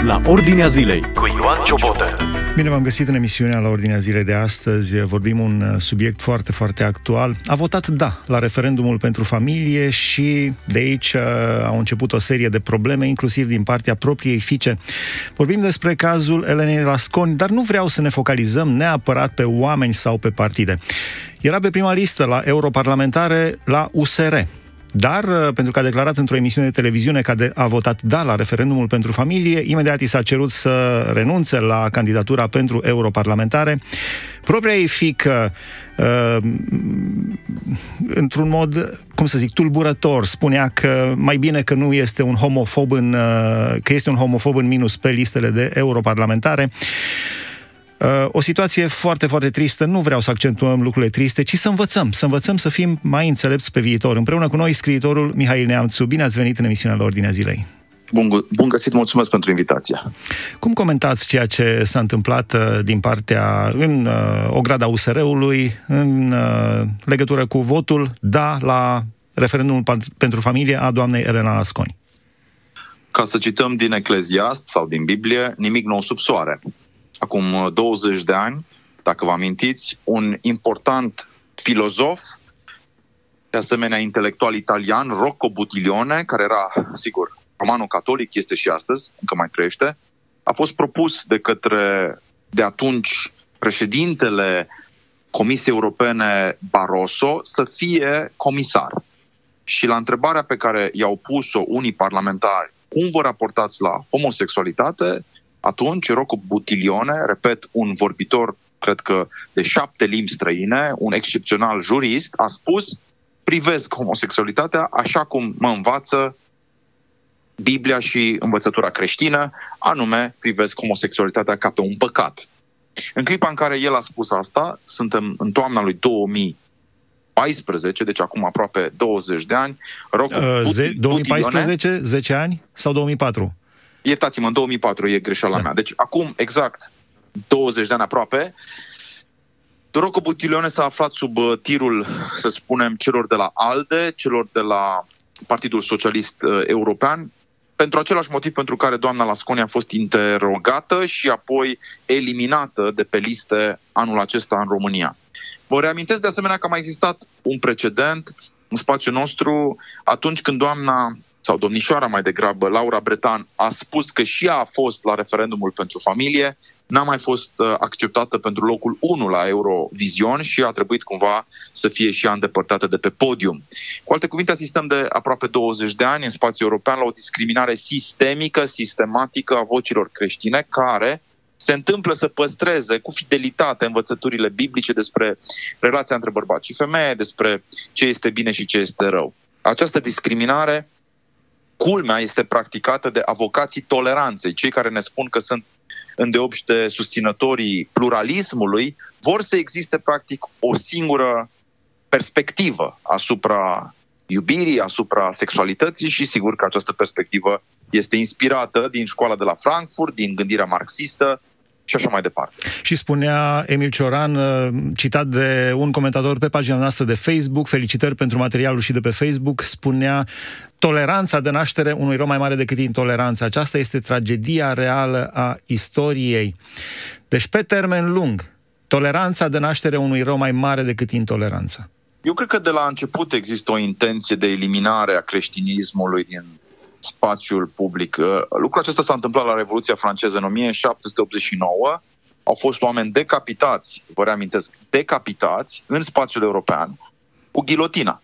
la Ordinea Zilei cu Ioan Ciobotă. Bine v-am găsit în emisiunea La Ordinea Zilei de astăzi. Vorbim un subiect foarte, foarte actual. A votat da la referendumul pentru familie și de aici au început o serie de probleme, inclusiv din partea propriei fiice. Vorbim despre cazul Elenei Lasconi, dar nu vreau să ne focalizăm neapărat pe oameni sau pe partide. Era pe prima listă la europarlamentare la USR. Dar, pentru că a declarat într-o emisiune de televiziune că a votat da la referendumul pentru familie, imediat i s-a cerut să renunțe la candidatura pentru europarlamentare. Propria ei fiică, într-un mod, tulburător, spunea că mai bine că nu este un homofob că este un homofob în minus pe listele de europarlamentare. O situație foarte, foarte tristă. Nu vreau să accentuăm lucrurile triste, ci să învățăm să fim mai înțelepți pe viitor. Împreună cu noi, scriitorul Mihail Neamțu. Bine ați venit în emisiunea La Ordinea Zilei. Bun găsit, mulțumesc pentru invitație. Cum comentați ceea ce s-a întâmplat în ograda USR-ului în legătură cu votul da la referendumul pentru familie a doamnei Elena Lasconi? Ca să cităm din Ecleziast sau din Biblie, nimic nou sub soare. Acum 20 de ani, dacă vă amintiți, un important filozof, de asemenea intelectual italian, Rocco Buttiglione, care era, sigur, romano-catolic, este și astăzi, încă mai trăiește, a fost propus de către, de atunci, președintele Comisiei Europene Barroso să fie comisar. Și la întrebarea pe care i-au pus-o unii parlamentari, cum vă raportați la homosexualitate, atunci Rocco Buttiglione, repet, un vorbitor, cred că de 7 limbi străine, un excepțional jurist, a spus: privesc homosexualitatea așa cum mă învață Biblia și învățătura creștină, anume privesc homosexualitatea ca pe un păcat. În clipa în care el a spus asta, suntem în toamna lui 2014, deci acum aproape 20 de ani, Rocco 2014, 10 ani sau 2004? Iertați-mă, în 2004 e greșeala mea. Deci acum exact 20 de ani aproape, Rocco Buttiglione s-a aflat sub tirul, să spunem, celor de la ALDE, celor de la Partidul Socialist European, pentru același motiv pentru care doamna Lasconi a fost interogată și apoi eliminată de pe liste anul acesta în România. Vă reamintesc de asemenea că a mai existat un precedent în spațiul nostru atunci când doamna, sau domnișoara mai degrabă, Laura Bretan, a spus că și ea a fost la referendumul pentru familie, n-a mai fost acceptată pentru locul 1 la Eurovision și a trebuit cumva să fie și ea îndepărtată de pe podium. Cu alte cuvinte, asistăm de aproape 20 de ani în spațiul european la o discriminare sistemică, sistematică a vocilor creștine, care se întâmplă să păstreze cu fidelitate învățăturile biblice despre relația între bărbat și femeie, despre ce este bine și ce este rău. Această discriminare, culmea, este practicată de avocații toleranței, cei care ne spun că sunt îndeopște susținătorii pluralismului, vor să existe practic o singură perspectivă asupra iubirii, asupra sexualității și sigur că această perspectivă este inspirată din școala de la Frankfurt, din gândirea marxistă și așa mai departe. Și spunea Emil Cioran, citat de un comentator pe pagina noastră de Facebook, felicitări pentru materialul și de pe Facebook, spunea: toleranța de naștere unui rău mai mare decât intoleranța. Aceasta este tragedia reală a istoriei. Deci, pe termen lung, toleranța de naștere unui rău mai mare decât intoleranța. Eu cred că de la început există o intenție de eliminare a creștinismului din spațiul public. Lucrul acesta s-a întâmplat la Revoluția franceză în 1789. Au fost oameni decapitați, vă reamintesc, decapitați în spațiul european cu ghilotina.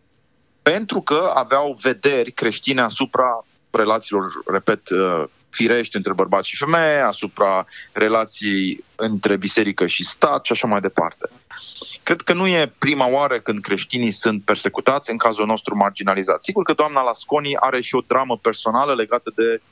Pentru că aveau vederi creștine asupra relațiilor, repet, firești între bărbați și femeie, asupra relației între biserică și stat și așa mai departe. Cred că nu e prima oară când creștinii sunt persecutați, în cazul nostru marginalizați. Sigur că doamna Lasconi are și o dramă personală legată de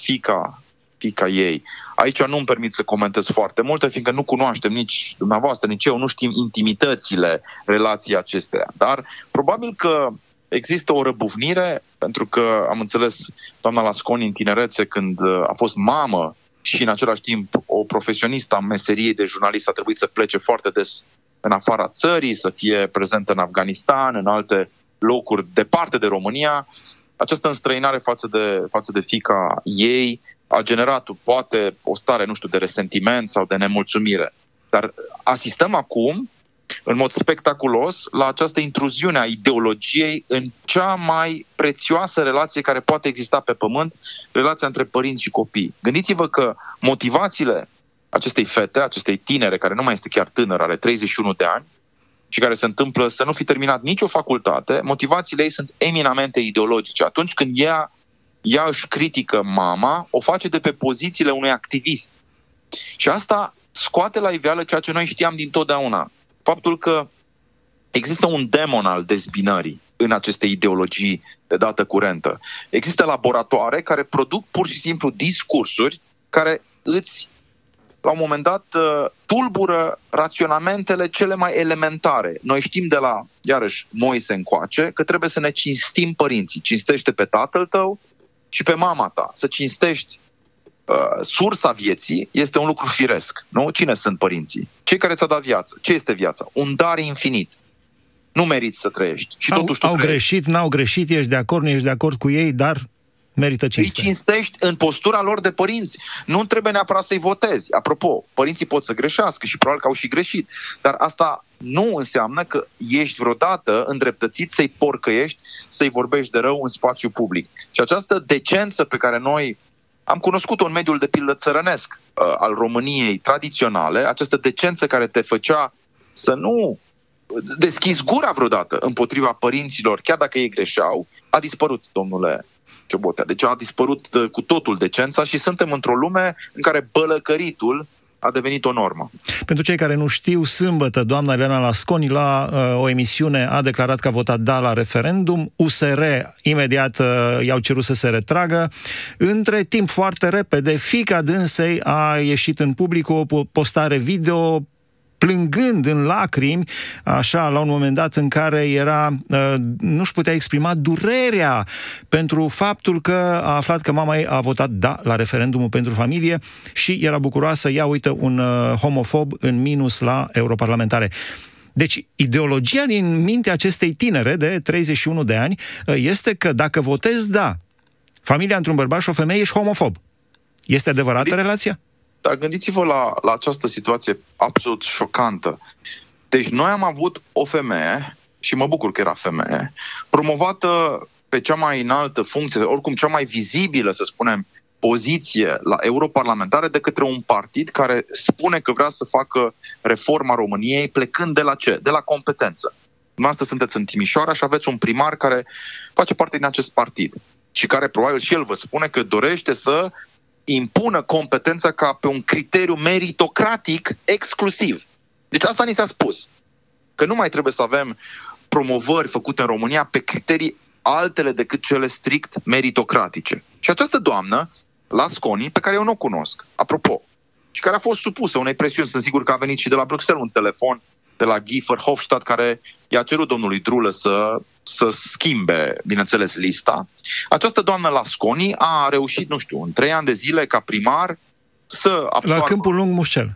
fiica ei. Aici nu îmi permit să comentez foarte multe, fiindcă nu cunoaștem nici dumneavoastră, nici eu, nu știm intimitățile relației acesteia. Dar probabil că există o răbufnire, pentru că am înțeles doamna Lasconi în tinerețe, când a fost mamă și în același timp o profesionistă a meseriei de jurnalist, a trebuit să plece foarte des în afara țării, să fie prezentă în Afganistan, în alte locuri departe de România. Această înstrăinare față de fiica ei a generat poate o stare, nu știu, de resentiment sau de nemulțumire. Dar asistăm acum, în mod spectaculos, la această intruziune a ideologiei în cea mai prețioasă relație care poate exista pe pământ, relația între părinți și copii. Gândiți-vă că motivațiile acestei fete, acestei tinere, care nu mai este chiar tânără, are 31 de ani, și care se întâmplă să nu fi terminat nicio facultate, motivațiile ei sunt eminamente ideologice. Atunci când ea își critică mama, o face de pe pozițiile unui activist. Și asta scoate la iveală ceea ce noi știam dintotdeauna. Faptul că există un demon al dezbinării în aceste ideologii de dată curentă. Există laboratoare care produc pur și simplu discursuri care la un moment dat, tulbură raționamentele cele mai elementare. Noi știm de la, iarăși, Moise încoace, că trebuie să ne cinstim părinții. Cinstește pe tatăl tău și pe mama ta. Să cinstești sursa vieții este un lucru firesc. Nu? Cine sunt părinții? Cei care ți-au dat viață. Ce este viața? Un dar infinit. Nu meriți să trăiești. Și totuși tu trăiești. Greșit, n-au greșit, ești de acord, nu ești de acord cu ei, dar merită cinste. Îi cinstești în postura lor de părinți. Nu trebuie neapărat să-i votezi. Apropo, părinții pot să greșească și probabil că au și greșit. Dar asta nu înseamnă că ești vreodată îndreptățit să-i porcăiești, să-i vorbești de rău în spațiu public. Și această decență pe care noi am cunoscut-o în mediul de pildă țărănesc al României tradiționale, această decență care te făcea să nu deschizi gura vreodată împotriva părinților, chiar dacă ei greșeau, a dispărut, domnule Ciobotea. Deci a dispărut cu totul decența și suntem într-o lume în care bălăcăritul a devenit o normă. Pentru cei care nu știu, sâmbătă, doamna Elena Lasconi, la o emisiune, a declarat că a votat da la referendum. USR imediat i-au cerut să se retragă. Între timp, foarte repede, fiica dânsei a ieșit în public cu o postare video plângând în lacrimi, așa, la un moment dat în care nu-și putea exprima durerea pentru faptul că a aflat că mama ei a votat da la referendumul pentru familie și era bucuroasă, ia uite, un homofob în minus la europarlamentare. Deci, ideologia din mintea acestei tinere de 31 de ani este că dacă votezi da, familia într-un bărbat și o femeie, ești homofob. Este adevărată relația? Dar gândiți-vă la această situație absolut șocantă. Deci noi am avut o femeie, și mă bucur că era femeie, promovată pe cea mai înaltă funcție, oricum cea mai vizibilă, să spunem, poziție la europarlamentare de către un partid care spune că vrea să facă reforma României plecând de la ce? De la competență. Dumneavoastră sunteți în Timișoara și aveți un primar care face parte din acest partid și care probabil și el vă spune că dorește să impună competența ca pe un criteriu meritocratic exclusiv. Deci asta ni s-a spus. Că nu mai trebuie să avem promovări făcute în România pe criterii altele decât cele strict meritocratice. Și această doamnă, Lasconi, pe care eu nu o cunosc, apropo, și care a fost supusă unei presiuni, sunt sigur că a venit și de la Bruxelles un telefon de la Guy Verhofstadt care i-a cerut domnului Drulă să schimbe, bineînțeles, lista. Această doamnă Lasconi a reușit, nu știu, în 3 ani de zile ca primar să absoarbă... La Câmpul Lung Mușcel.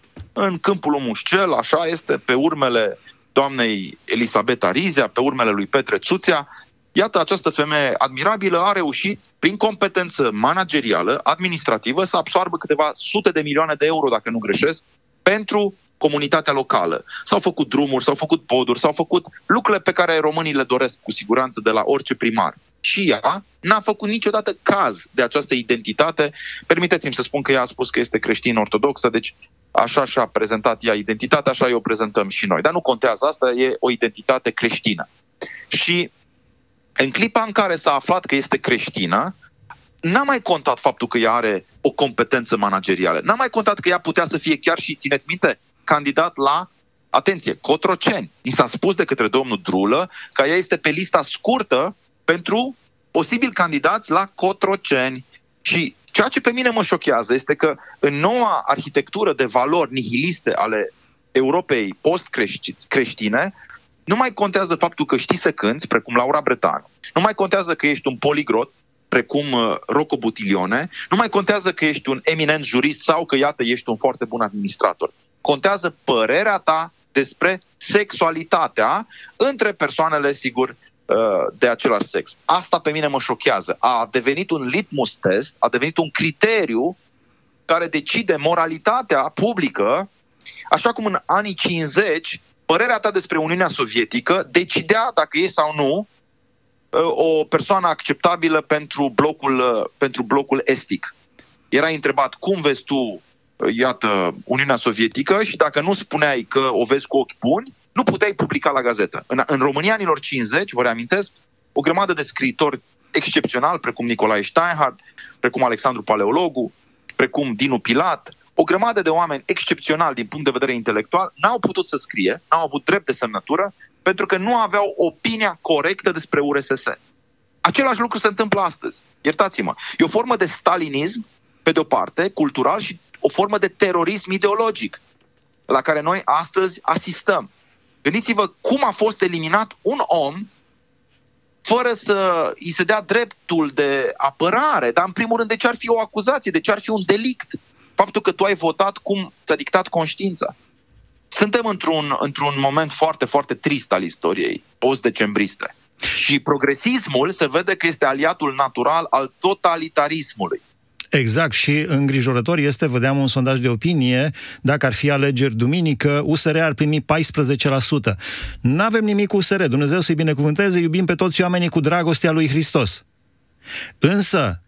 În Câmpul Lung Mușcel, așa este, pe urmele doamnei Elisabeta Rizea, pe urmele lui Petre Țuțea. Iată, această femeie admirabilă a reușit, prin competență managerială, administrativă, să absoarbă câteva sute de milioane de euro, dacă nu greșesc, pentru comunitatea locală. S-au făcut drumuri, s-au făcut poduri, s-au făcut lucrurile pe care românii le doresc cu siguranță de la orice primar. Și ea n-a făcut niciodată caz de această identitate. Permiteți-mi să spun că ea a spus că este creștin-ortodoxă, deci așa și-a prezentat ea identitatea, așa o prezentăm și noi. Dar nu contează, asta e o identitate creștină. Și în clipa în care s-a aflat că este creștină, n-a mai contat faptul că ea are o competență managerială. N-a mai contat că ea putea să fie chiar și, țineți minte, candidat la, atenție, Cotroceni. I s-a spus de către domnul Drulă că ea este pe lista scurtă pentru posibil candidați la Cotroceni. Și ceea ce pe mine mă șochează este că în noua arhitectură de valori nihiliste ale Europei post-creștine, nu mai contează faptul că știi să cânți, precum Laura Bretanu. Nu mai contează că ești un poliglot, precum Rocco Buttiglione. Nu mai contează că ești un eminent jurist sau că, iată, ești un foarte bun administrator. Contează părerea ta despre sexualitatea între persoanele, sigur, de același sex. Asta pe mine mă șochează. A devenit un litmus test, a devenit un criteriu care decide moralitatea publică, așa cum în anii 50 părerea ta despre Uniunea Sovietică decidea dacă e sau nu o persoană acceptabilă pentru blocul estic. Erai întrebat cum vezi tu, iată, Uniunea Sovietică și dacă nu spuneai că o vezi cu ochi buni, nu puteai publica la gazetă. În România anilor 50, vă reamintesc, o grămadă de scriitori excepționali, precum Nicolae Steinhardt, precum Alexandru Paleologu, precum Dinu Pilat, o grămadă de oameni excepționali din punct de vedere intelectual, n-au putut să scrie, n-au avut drept de semnătură, pentru că nu aveau opinia corectă despre URSS. Același lucru se întâmplă astăzi. Iertați-mă. E o formă de stalinism, pe de o parte, cultural, și o formă de terorism ideologic, la care noi astăzi asistăm. Gândiți-vă cum a fost eliminat un om fără să îi se dea dreptul de apărare, dar în primul rând de ce ar fi o acuzație, de ce ar fi un delict. Faptul că tu ai votat cum ți-a dictat conștiința. Suntem într-un moment foarte, foarte trist al istoriei post-decembriste. Și progresismul se vede că este aliatul natural al totalitarismului. Exact, și îngrijorător este, vedeam un sondaj de opinie, dacă ar fi alegeri duminică, USR ar primi 14%. N-avem nimic cu USR, Dumnezeu să-i binecuvânteze, iubim pe toți oamenii cu dragostea lui Hristos. Însă,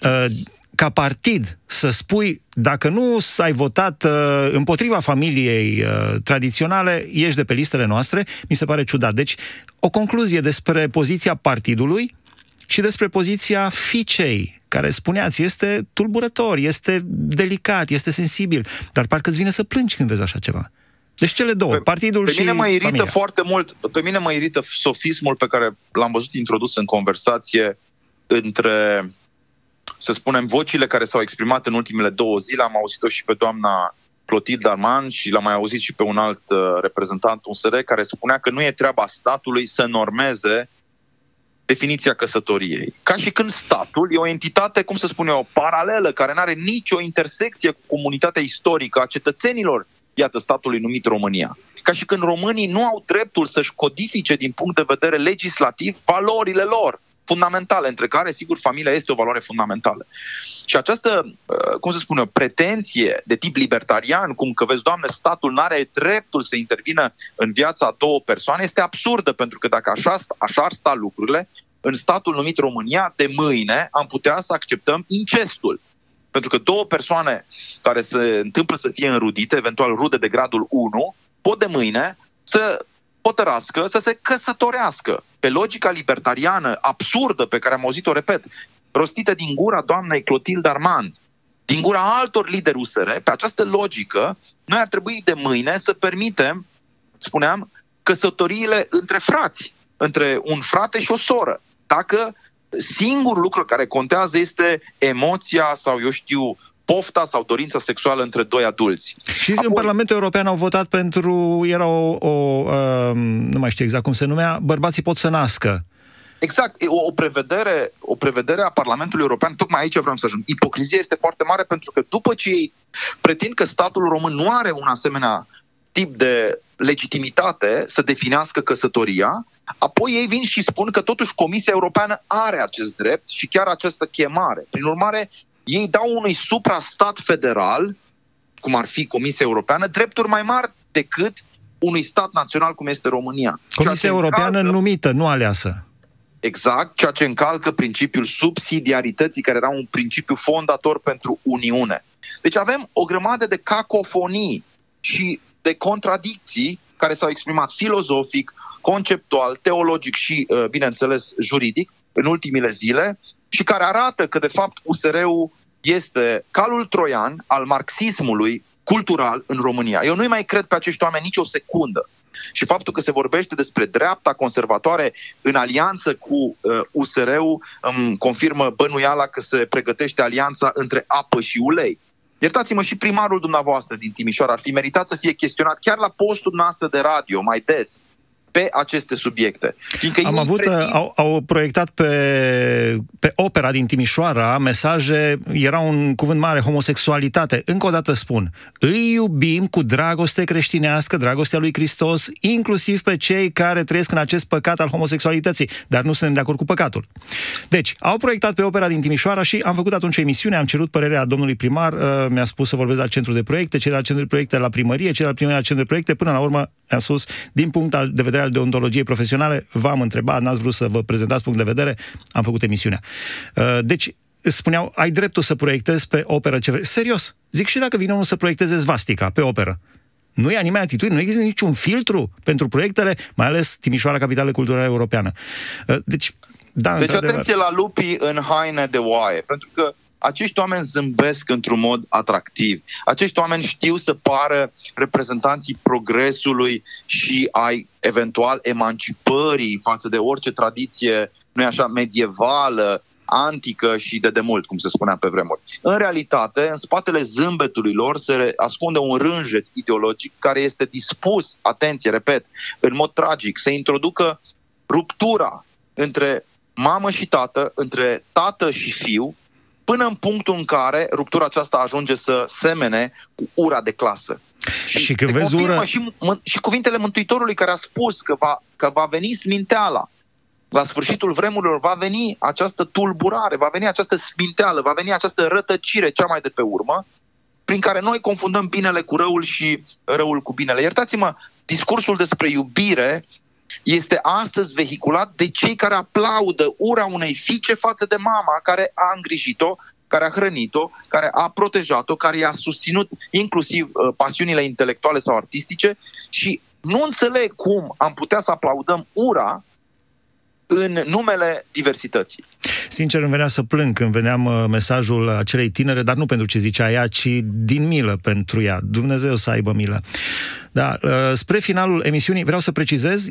ca partid, să spui, dacă nu ai votat împotriva familiei tradiționale, ești de pe listele noastre, mi se pare ciudat. Deci, o concluzie despre poziția partidului și despre poziția fiicei, care, spuneați, este tulburător, este delicat, este sensibil, dar parcă îți vine să plângi când vezi așa ceva. Deci cele două, partidul și familia. Pe mine mă irită foarte mult, pe mine mă irită sofismul pe care l-am văzut introdus în conversație între, să spunem, vocile care s-au exprimat în ultimele 2 zile. Am auzit-o și pe doamna Clotilde Darman și l-am mai auzit și pe un alt reprezentant USR care spunea că nu e treaba statului să normeze definiția căsătoriei. Ca și când statul e o entitate, cum să spun eu, paralelă, care nu are nicio intersecție cu comunitatea istorică a cetățenilor, iată, statului numit România. Ca și când românii nu au dreptul să-și codifice din punct de vedere legislativ valorile lor fundamentale, între care, sigur, familia este o valoare fundamentală. Și această, cum să spun eu, pretenție de tip libertarian, cum că, vezi, Doamne, statul nu are dreptul să intervină în viața a 2 persoane, este absurdă, pentru că dacă așa ar sta lucrurile, în statul numit România, de mâine am putea să acceptăm incestul. Pentru că 2 persoane care se întâmplă să fie înrudite, eventual rude de gradul 1, pot de mâine să hotărască să se căsătorească. Pe logica libertariană absurdă pe care am auzit-o, repet, rostită din gura doamnei Clotilde Darman, din gura altor lideri USR, pe această logică, noi ar trebui de mâine să permitem, spuneam, căsătoriile între frați, între un frate și o soră. Dacă singurul lucru care contează este emoția sau, eu știu, pofta sau dorința sexuală între 2 adulți. Și în Parlamentul European au votat pentru, era nu mai știu exact cum se numea, bărbații pot să nască. Exact, o prevedere a Parlamentului European, tocmai aici vreau să ajung. Ipocrizia este foarte mare, pentru că după ce ei pretind că statul român nu are un asemenea tip de legitimitate să definească căsătoria, apoi ei vin și spun că totuși Comisia Europeană are acest drept și chiar această chemare. Prin urmare, ei dau unui suprastat federal, cum ar fi Comisia Europeană, drepturi mai mari decât unui stat național cum este România. Comisia Europeană numită, nu aleasă. Exact, ceea ce încalcă principiul subsidiarității, care era un principiu fondator pentru Uniune. Deci avem o grămadă de cacofonii și de contradicții care s-au exprimat filozofic, conceptual, teologic și, bineînțeles, juridic în ultimile zile și care arată că, de fapt, USR-ul este calul troian al marxismului cultural în România. Eu nu-i mai cred pe acești oameni nici o secundă. Și faptul că se vorbește despre dreapta conservatoare în alianță cu USR-ul îmi confirmă bănuiala că se pregătește alianța între apă și ulei. Iertați-mă, și primarul dumneavoastră din Timișoara ar fi meritat să fie chestionat chiar la postul noastră de radio mai des. pe aceste subiecte. Au proiectat pe opera din Timișoara mesaje, era un cuvânt mare, homosexualitate. Încă o dată spun, îi iubim cu dragoste creștinească, dragostea lui Hristos, inclusiv pe cei care trăiesc în acest păcat al homosexualității, dar nu suntem de acord cu păcatul. Deci, au proiectat pe opera din Timișoara și am făcut atunci emisiune, am cerut părerea domnului primar, mi-a spus să vorbesc la centru de proiecte, cei de la centru de proiecte la primărie, cei de la primărie la centru de proiecte, până la urmă am spus, din punct de vedere al deontologiei profesionale, v-am întrebat, n-ați vrut să vă prezentați punct de vedere, am făcut emisiunea. Deci, spuneau, ai dreptul să proiectezi pe operă ce vrei. Serios, zic, și dacă vine unul să proiecteze svastica pe operă, nu ia nimeni atitudine, nu există niciun filtru pentru proiectele, mai ales Timișoara, capitală culturală europeană. Deci atenție la lupii în haine de oaie, pentru că acești oameni zâmbesc într-un mod atractiv. Acești oameni știu să pară reprezentanții progresului și ai eventual emancipării față de orice tradiție, nu-i așa, medievală, antică și de demult, cum se spunea pe vremuri. În realitate, în spatele zâmbetului lor se ascunde un rânjet ideologic care este dispus, atenție, repet, în mod tragic, să introducă ruptura între mamă și tată, între tată și fiu, până în punctul în care ruptura aceasta ajunge să semene cu ura de clasă. Și când vezi ură... și cuvintele Mântuitorului care a spus că va veni sminteala. La sfârșitul vremurilor va veni această tulburare, va veni această sminteală, va veni această rătăcire cea mai de pe urmă, prin care noi confundăm binele cu răul și răul cu binele. Iertați-mă, discursul despre iubire este astăzi vehiculat de cei care aplaudă ura unei fiice față de mama care a îngrijit-o, care a hrănit-o, care a protejat-o, care i-a susținut inclusiv pasiunile intelectuale sau artistice și nu înțeleg cum am putea să aplaudăm ura în numele diversității. Sincer, îmi venea să plâng când veneam mesajul acelei tinere, dar nu pentru ce zicea ea, ci din milă pentru ea. Dumnezeu să aibă milă. Da, spre finalul emisiunii vreau să precizez,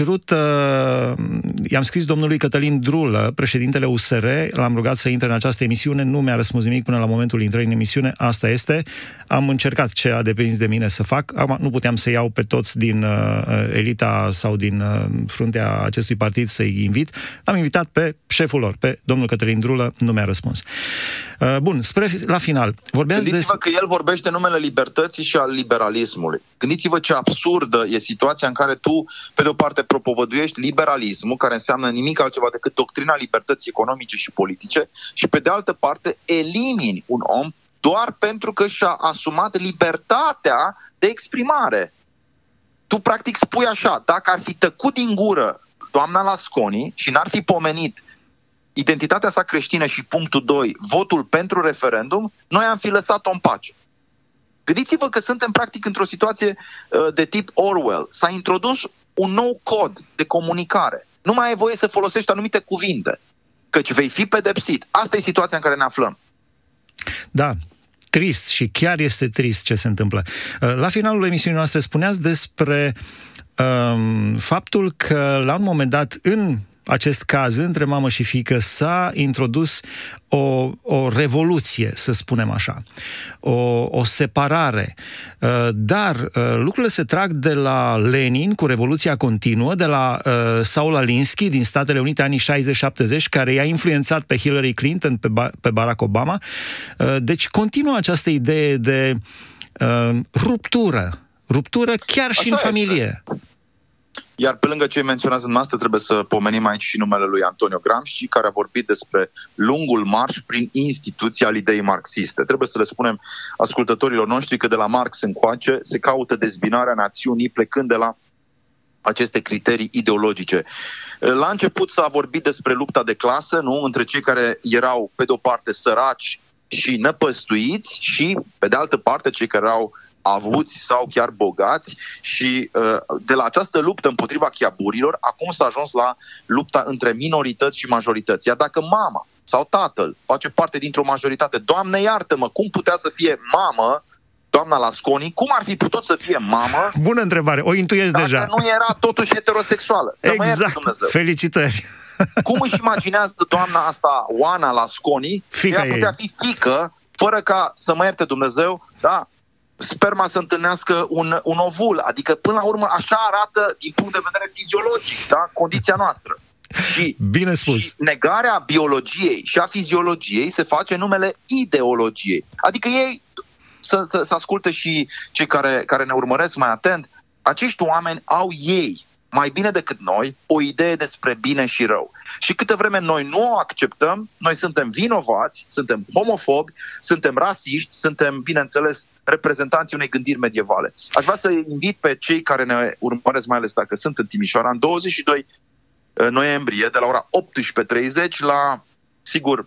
i-am scris domnului Cătălin Drulă, președintele USR, l-am rugat să intre în această emisiune, nu mi-a răspuns nimic până la momentul intrării în emisiune, asta este. Am încercat ce a depins de mine să fac, nu puteam să iau pe toți din elita sau din fruntea acestui partid să-i invit, l-am invitat pe șeful lor, pe domnul Cătălin Drulă, nu mi-a răspuns. Bun, la final. Gândiți-vă că el vorbește numele libertății și al liberalismului. Gândiți-vă ce absurdă e situația în care tu, pe de o parte, propovăduiești liberalismul, care înseamnă nimic altceva decât doctrina libertății economice și politice, și pe de altă parte elimini un om doar pentru că și-a asumat libertatea de exprimare. Tu practic spui așa, dacă ar fi tăcut din gură doamna Lasconi și n-ar fi pomenit identitatea sa creștină și punctul 2, votul pentru referendum, noi am fi lăsat-o în pace. Gândiți-vă că suntem practic într-o situație de tip Orwell. S-a introdus un nou cod de comunicare. Nu mai ai voie să folosești anumite cuvinte, căci vei fi pedepsit. Asta e situația în care ne aflăm. Da, trist și chiar este trist ce se întâmplă. La finalul emisiunii noastre spuneați despre faptul că la un moment dat în acest caz între mamă și fiică s-a introdus o revoluție, să spunem așa, o separare. Dar lucrurile se trag de la Lenin cu Revoluția Continuă, de la Saul Alinsky din Statele Unite anii 60-70, care i-a influențat pe Hillary Clinton, pe Barack Obama. Deci continuă această idee de ruptură chiar și în familie. Iar pe lângă ce menționați dumneavoastră, trebuie să pomenim aici și numele lui Antonio Gramsci, care a vorbit despre lungul marș prin instituția al ideii marxiste. Trebuie să le spunem ascultătorilor noștri că de la Marx încoace se caută dezbinarea națiunii plecând de la aceste criterii ideologice. La început s-a vorbit despre lupta de clasă, nu? Între cei care erau, pe de-o parte, săraci și năpăstuiți și, pe de altă parte, cei care erau avuți sau chiar bogați și de la această luptă împotriva chiaburilor, acum s-a ajuns la lupta între minorități și majorități. Iar dacă mama sau tatăl face parte dintr-o majoritate, Doamne iartă-mă, cum putea să fie mamă doamna Lasconi, cum ar fi putut să fie mamă? Bună întrebare, o intuiesc deja. Dacă nu era totuși heterosexuală. Să exact, felicitări. Cum își imaginează doamna asta, Oana Lasconi, că ea putea fi fiică, fără ca, să mă ierte Dumnezeu, da, sperma să întâlnească un ovul. Adică, până la urmă, așa arată, din punct de vedere fiziologic, da? Condiția noastră. Și, bine spus. Și negarea biologiei și a fiziologiei se face în numele ideologiei. Adică ei, să asculte și cei care ne urmăresc mai atent, acești oameni au ei, mai bine decât noi, o idee despre bine și rău. Și câtă vreme noi nu o acceptăm, noi suntem vinovați, suntem homofobi, suntem rasiști, suntem, bineînțeles, reprezentanții unei gândiri medievale. Aș vrea să invit pe cei care ne urmăresc, mai ales dacă sunt în Timișoara, în 22 noiembrie, de la ora 18:30, la, sigur,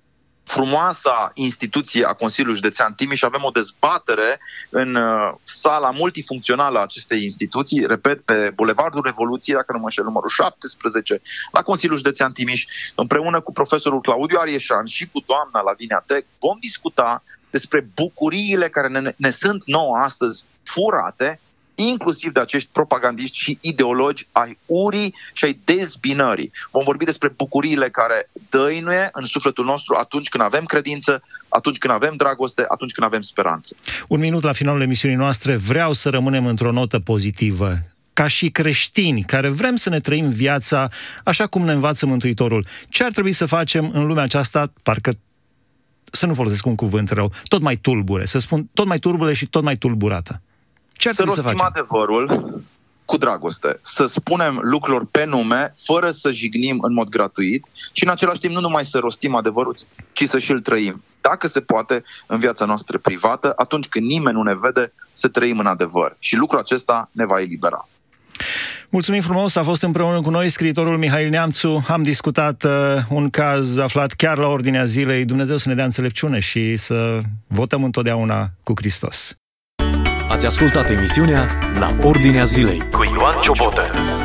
frumoasa instituție a Consiliului Județean Timiș. Avem o dezbatere în sala multifuncțională a acestei instituții, repet, pe Bulevardul Revoluției, dacă nu mă înșel, numărul 17, la Consiliul Județean Timiș, împreună cu profesorul Claudiu Arieșan și cu doamna Lavinia Tec, vom discuta despre bucuriile care ne sunt nouă astăzi furate, inclusiv de acești propagandiști și ideologi ai urii și ai dezbinării. Vom vorbi despre bucuriile care dăinuie în sufletul nostru atunci când avem credință, atunci când avem dragoste, atunci când avem speranță. Un minut la finalul emisiunii noastre. Vreau să rămânem într-o notă pozitivă. Ca și creștini care vrem să ne trăim viața așa cum ne învață Mântuitorul, ce ar trebui să facem în lumea aceasta, parcă, să nu folosesc un cuvânt rău, tot mai tulbure, să spun tot mai tulbure și tot mai tulburată? Ce ar trebui să facem? Adevărul cu dragoste, să spunem lucrurilor pe nume, fără să jignim în mod gratuit și în același timp nu numai să rostim adevărul, ci să și-l trăim. Dacă se poate, în viața noastră privată, atunci când nimeni nu ne vede, să trăim în adevăr. Și lucrul acesta ne va elibera. Mulțumim frumos, a fost împreună cu noi scriitorul Mihail Neamțu. Am discutat un caz aflat chiar la ordinea zilei. Dumnezeu să ne dea înțelepciune și să votăm întotdeauna cu Hristos. Ați ascultat emisiunea La Ordinea Zilei cu Ioan Ciobotă.